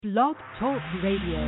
Blog Talk Radio.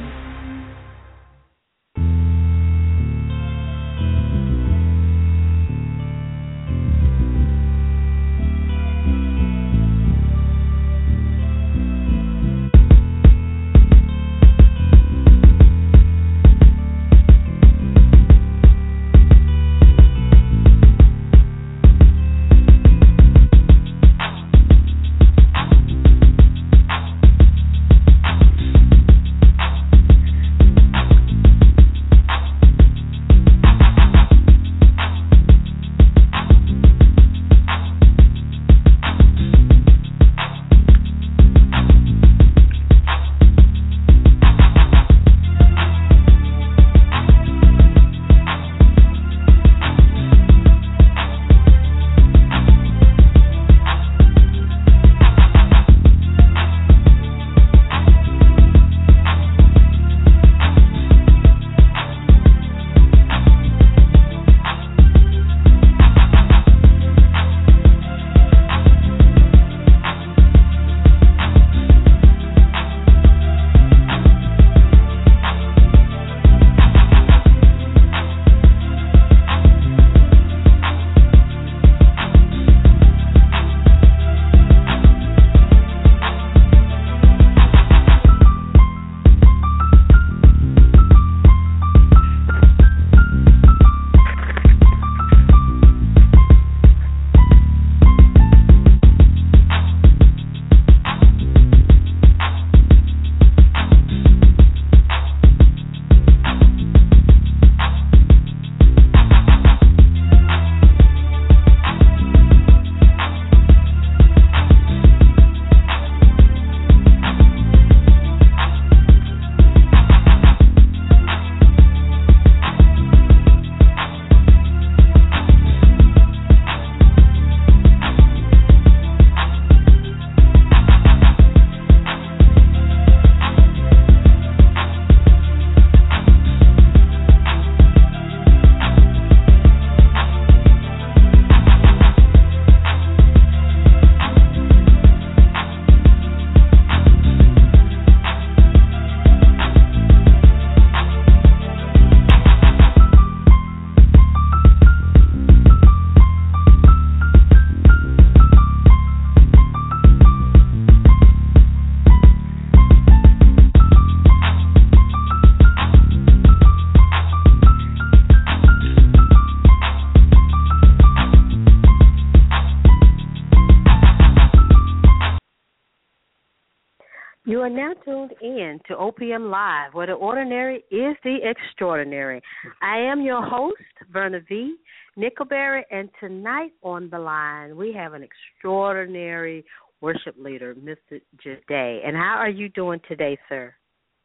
You are now tuned in to OPM Live, where the ordinary is the extraordinary. I am your host, Verna V. Nickelberry, and tonight on the line we have an extraordinary worship leader, Mr. Jade. And how are you doing today, sir?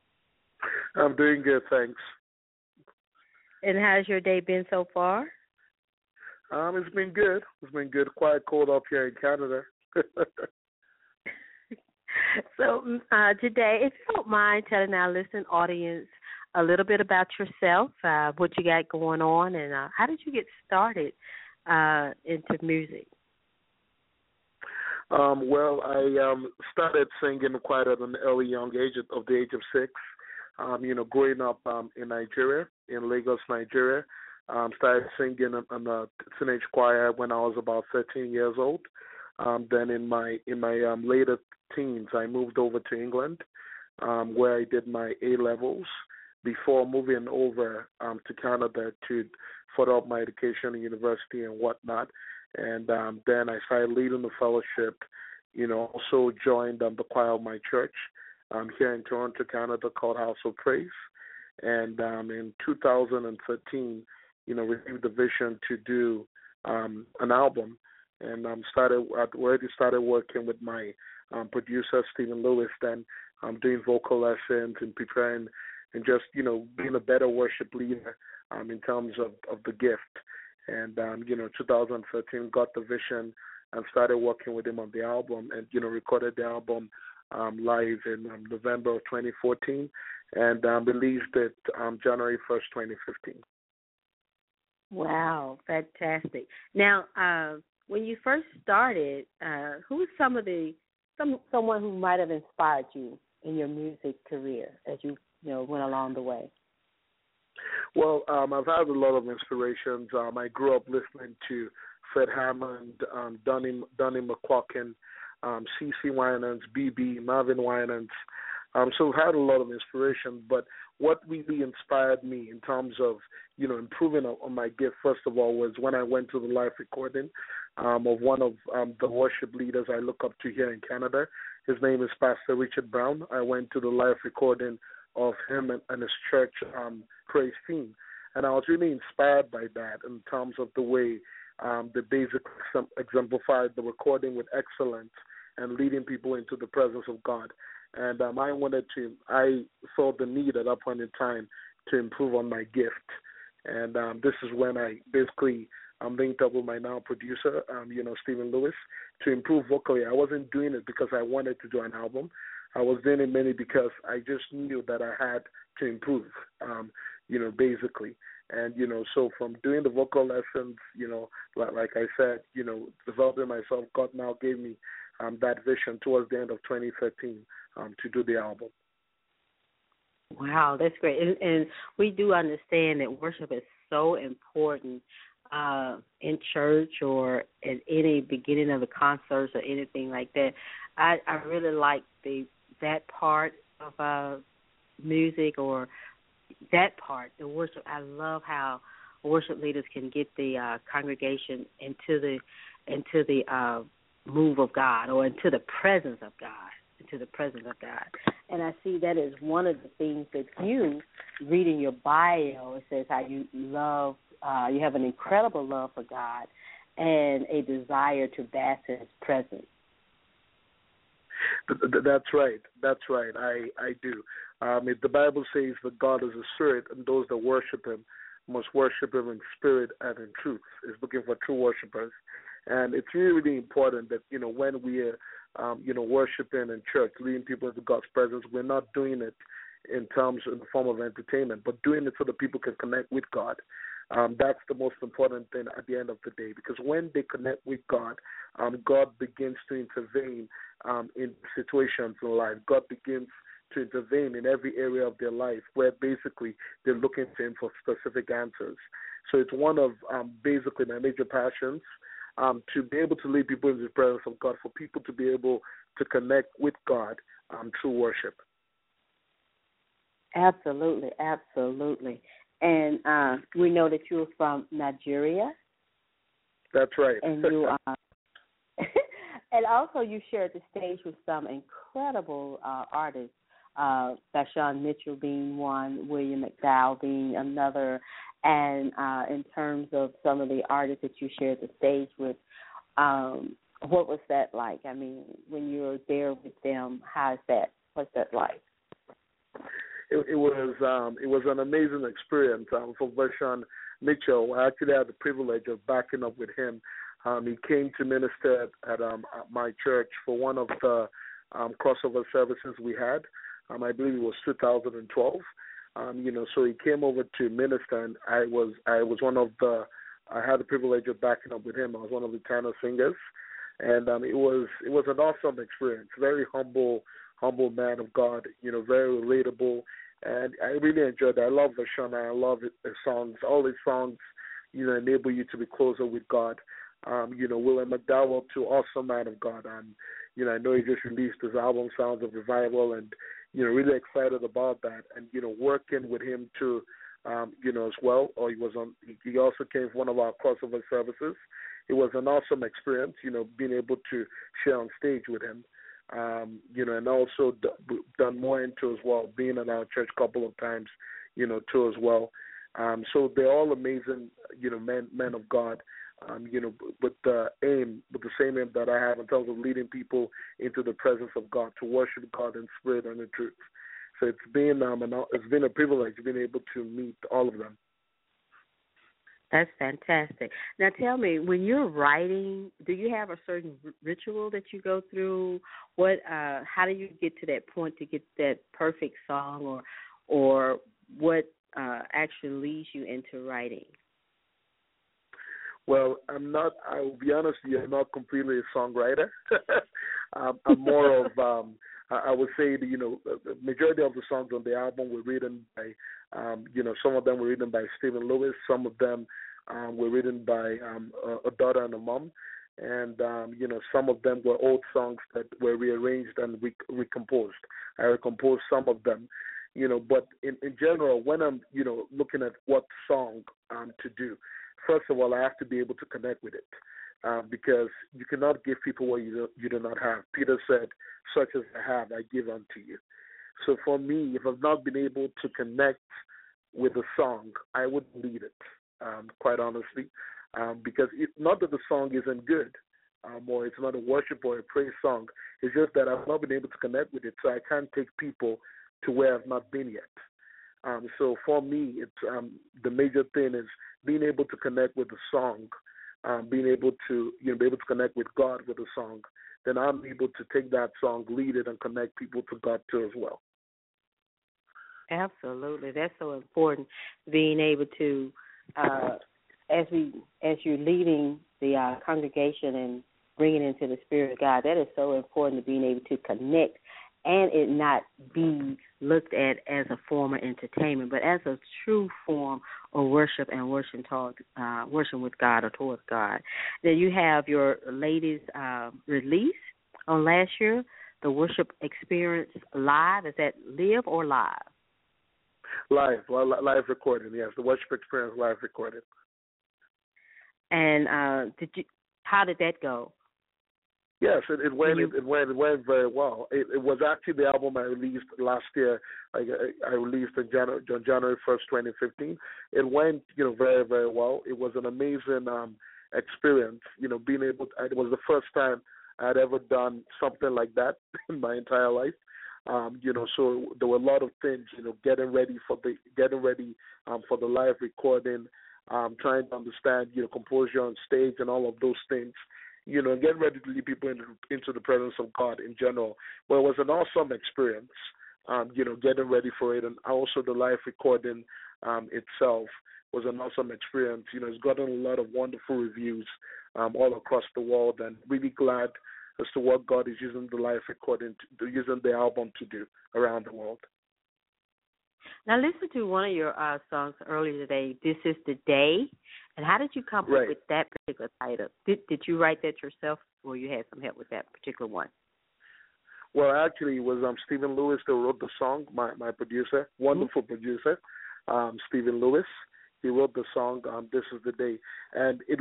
I'm doing good, thanks. And how's your day been so far? It's been good. It's been good. Quite cold up here in Canada. So today, if you don't mind telling our listening audience a little bit about yourself, what you got going on, and how did you get started into music? Well, I started singing quite at an early young age, of the age of 6. Growing up in Nigeria, in Lagos, Nigeria. Started singing in a teenage choir when I was about 13 years old. Then in my later teens, I moved over to England, where I did my A-levels before moving over to Canada to further up my education in university and whatnot. And then I started leading the fellowship, also joined the choir of my church here in Toronto, Canada, called House of Praise. And in 2013, received the vision to do an album. And already started working with my producer, Stephen Lewis, then doing vocal lessons and preparing and just, being a better worship leader in terms of the gift. And, 2013 got the vision and started working with him on the album and, recorded the album live in November of 2014 and released it January 1st, 2015. Wow, fantastic. Now, when you first started, who was someone who might have inspired you in your music career as you went along the way? Well, I've had a lot of inspirations. I grew up listening to Fred Hammond, Donnie McClurkin, CeCe Winans, BB, Marvin Winans. So I've had a lot of inspiration. But what really inspired me in terms of improving on my gift, first of all, was when I went to the live recording of one of the worship leaders I look up to here in Canada. His name is Pastor Richard Brown. I went to the live recording of him and his church praise team, and I was really inspired by that in terms of the way they basically exemplified the recording with excellence and leading people into the presence of God. And I felt the need at that point in time to improve on my gift. And this is when I basically linked up with my now producer, Stephen Lewis, to improve vocally. I wasn't doing it because I wanted to do an album. I was doing it mainly because I just knew that I had to improve, basically. And, so from doing the vocal lessons, like I said, developing myself, God now gave me that vision towards the end of 2013 to do the album. Wow, that's great. And we do understand that worship is so important in church or at any beginning of the concerts or anything like that. I really like that part of music, or that part, the worship. I love how worship leaders can get the congregation into the move of God, or into the presence of God. And I see that is one of the things that you read in your bio. It says how you love, you have an incredible love for God and a desire to bask in His presence. That's right. I do. The Bible says that God is a spirit, and those that worship Him must worship Him in spirit and in truth. He's looking for true worshipers. And it's really, really important that, when we are, worshiping in church, leading people into God's presence, we're not doing it in the form of entertainment, but doing it so that people can connect with God. That's the most important thing at the end of the day, because when they connect with God, God begins to intervene in situations in life. God begins to intervene in every area of their life where basically they're looking to Him for specific answers. So it's one of basically my major passions, to be able to lead people into the presence of God, for people to be able to connect with God through worship. Absolutely. And we know that you're from Nigeria. That's right. And you and also you shared the stage with some incredible artists, Vashon Mitchell being one, William McDowell being another. And in terms of some of the artists that you shared the stage with, what was that like? I mean, when you were there with them, what's that like? It was an amazing experience for Vashon Mitchell. I actually had the privilege of backing up with him. He came to minister at my church for one of the crossover services we had. I believe it was 2012. So he came over to minister, and I had the privilege of backing up with him. I was one of the tenor singers, and it was an awesome experience. Very humble man of God, very relatable, and I really enjoyed it. I love Vashon. I love his songs. All his songs, enable you to be closer with God. William McDowell too, awesome man of God. And I know he just released his album Sounds of Revival, and really excited about that. And working with him too, as well. Or he also came for one of our crossover services. It was an awesome experience, being able to share on stage with him. And also done more into as well, being in our church a couple of times, too as well. So they're all amazing, men of God, with the same aim that I have in terms of leading people into the presence of God, to worship God in spirit and in truth. So it's been a privilege being able to meet all of them. That's fantastic. Now tell me, when you're writing, do you have a certain ritual that you go through? How do you get to that point to get that perfect song, or what actually leads you into writing? Well, I'm not. I will be honest with you. I'm not completely a songwriter. I'm more of. I would say that, the majority of the songs on the album were written by. Some of them were written by Stephen Lewis. Some of them were written by a daughter and a mom, and some of them were old songs that were rearranged and recomposed. I recomposed some of them. But in general, when I'm looking at what song to do, first of all, I have to be able to connect with it, because you cannot give people what you do not have. Peter said, "Such as I have, I give unto you." So for me, if I've not been able to connect with a song, I wouldn't lead it, quite honestly, because not that the song isn't good, or it's not a worship or a praise song. It's just that I've not been able to connect with it, so I can't take people to where I've not been yet. So for me, it's the major thing is being able to connect with the song, being able to be able to connect with God with a song. Then I'm able to take that song, lead it, and connect people to God too as well. Absolutely, that's so important. Being able to, as you're leading the congregation and bringing into the Spirit of God, that is so important, to being able to connect and it not be looked at as a form of entertainment, but as a true form of worship and worship with God or towards God. Then you have your latest release on last year, the Worship Experience Live. Is that live or live? Live recording, yes. The Worship Experience live recording. And how did that go? Yes, it went very well. It was actually the album I released last year. I released on January 1st, 2015. It went very, very well. It was an amazing experience. Being able to, it was the first time I'd ever done something like that in my entire life. So there were a lot of things. Getting ready for the live recording, trying to understand composure on stage and all of those things. Getting ready to lead people into the presence of God in general. Well, it was an awesome experience, getting ready for it. And also the live recording itself was an awesome experience. It's gotten a lot of wonderful reviews all across the world, and really glad as to what God is using the live recording, using the album to do around the world. Now, listen to one of your songs earlier today, This Is the Day. And how did you come up with that particular title? Did you write that yourself, or you had some help with that particular one? Well, actually, it was Stephen Lewis that wrote the song, my producer, wonderful producer, Stephen Lewis. He wrote the song, This Is the Day. And it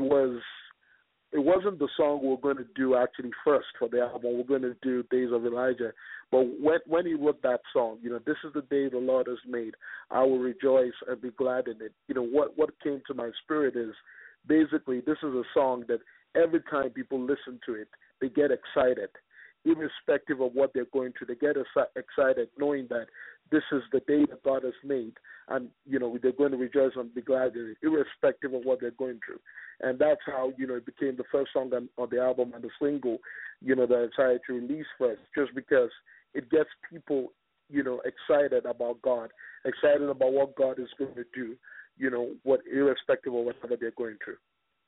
wasn't the song we were going to do actually first for the album. We're going to do Days of Elijah. But when he wrote that song, this is the day the Lord has made. I will rejoice and be glad in it. What came to my spirit is basically this is a song that every time people listen to it, they get excited. Irrespective of what they're going through, they get excited knowing that this is the day that God has made, and they're going to rejoice and be glad in it, irrespective of what they're going through. And that's how it became the first song on the album and the single that I decided to release first, just because it gets people excited about God, excited about what God is going to do, irrespective of whatever they're going through.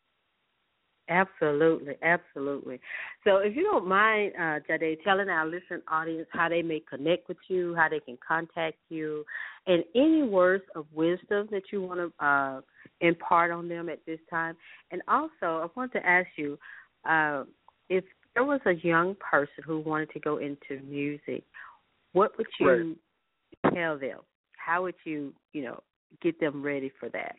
Absolutely, absolutely. So if you don't mind, Jade, telling our listening audience how they may connect with you, how they can contact you, and any words of wisdom that you want to impart on them at this time. And also, I want to ask you, if there was a young person who wanted to go into music, what would you tell them? How would you, get them ready for that?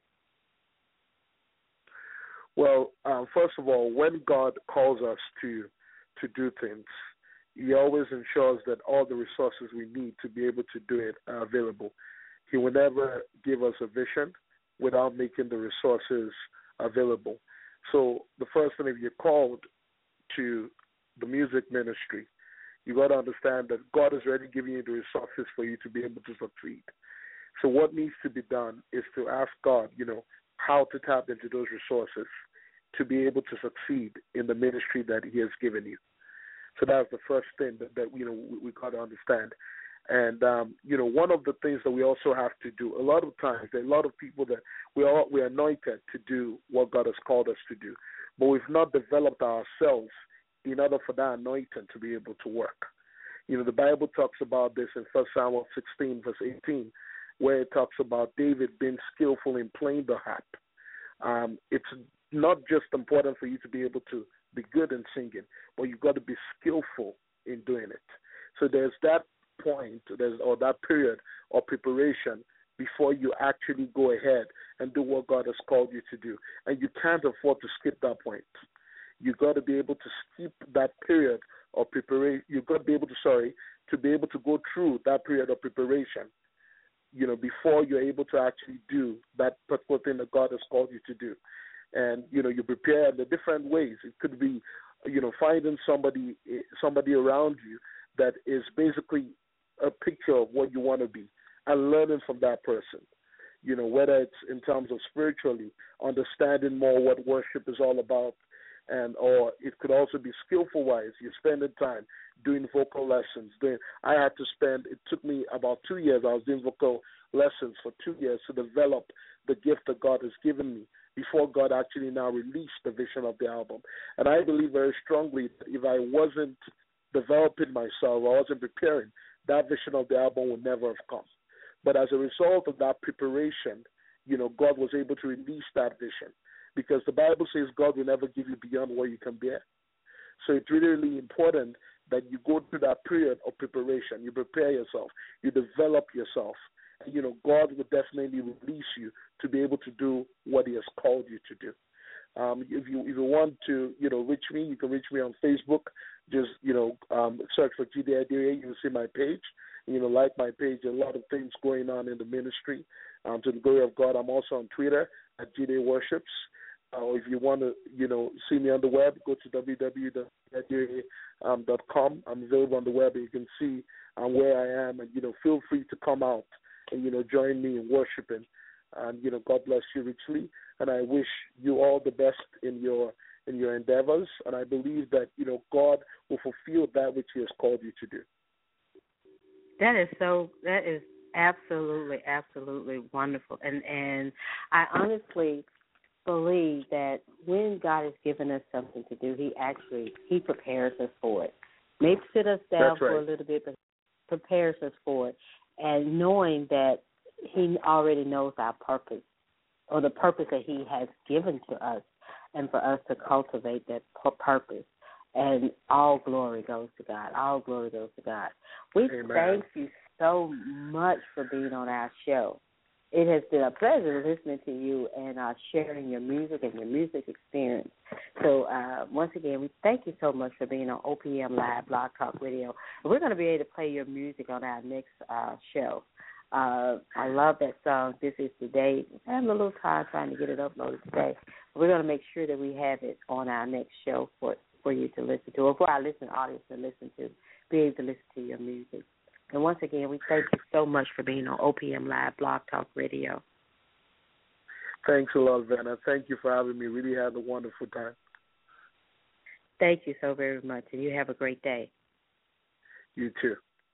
Well, first of all, when God calls us to do things, He always ensures that all the resources we need to be able to do it are available. He will never give us a vision without making the resources available. So the first thing, if you're called to the music ministry, you got to understand that God has already given you the resources for you to be able to succeed. So what needs to be done is to ask God, how to tap into those resources to be able to succeed in the ministry that He has given you. So that's the first thing that we got to understand. And one of the things that we also have to do, a lot of times, there are a lot of people that we're anointed to do what God has called us to do, but we've not developed ourselves in order for that anointing to be able to work. The Bible talks about this in 1 Samuel 16, verse 18, where it talks about David being skillful in playing the harp. It's not just important for you to be able to be good in singing, but you've got to be skillful in doing it. So there's that point, or that period of preparation before you actually go ahead and do what God has called you to do. And you can't afford to skip that point. You've got to be able to skip that period of preparation. You've got to be able to be able to go through that period of preparation, before you're able to actually do that particular thing that God has called you to do. And, you prepare in the different ways. It could be, finding somebody around you that is basically a picture of what you want to be and learning from that person. Whether it's in terms of spiritually, understanding more what worship is all about, or it could also be skillful wise. You're spending time doing vocal lessons. It took me about 2 years. I was doing vocal lessons for 2 years to develop the gift that God has given me before God actually now released the vision of the album. And I believe very strongly that if I wasn't developing myself, I wasn't preparing, that vision of the album would never have come. But as a result of that preparation, God was able to release that vision, because the Bible says God will never give you beyond what you can bear. So it's really, really important that you go through that period of preparation. You prepare yourself. You develop yourself. And, God will definitely release you to be able to do what He has called you to do. If you want to, reach me, you can reach me on Facebook. Just, search for Jide Adire. You'll see my page. Like my page. A lot of things going on in the ministry. To the glory of God. I'm also on Twitter at Jide Worships. Or if you want to, see me on the web, go to www.adire.com. I'm available on the web, and you can see where I am. And, feel free to come out and, join me in worshiping. And, God bless you richly. And I wish you all the best in your endeavors. And I believe that, God will fulfill that which He has called you to do. That is absolutely, absolutely wonderful. And I honestly believe that when God has given us something to do, He prepares us for it. Maybe sit us down for a little bit, but prepares us for it. And knowing that He already knows our purpose, or the purpose that He has given to us, and for us to cultivate that purpose. And all glory goes to God. All glory goes to God. We thank you so much for being on our show. It has been a pleasure listening to you and sharing your music and your music experience. So, once again, we thank you so much for being on OPM Live Blog Talk Radio. We're going to be able to play your music on our next show. I love that song, This Is the Day. I'm having a little time trying to get it uploaded today. We're going to make sure that we have it on our next show for you to listen to, or for our listening audience to listen to, be able to listen to your music. And once again, we thank you so much for being on OPM Live Blog Talk Radio. Thanks a lot, Vanna. Thank you for having me. Really had a wonderful time. Thank you so very much, and you have a great day. You too.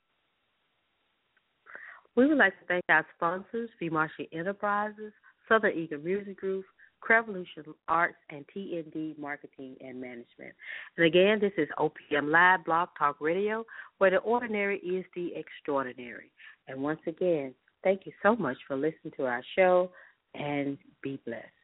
We would like to thank our sponsors, V. Marshall Enterprises, Southern Eagle Music Group, Crevolution Arts, and TND Marketing and Management. And again, this is OPM Live Blog Talk Radio, where the ordinary is the extraordinary. And once again, thank you so much for listening to our show, and be blessed.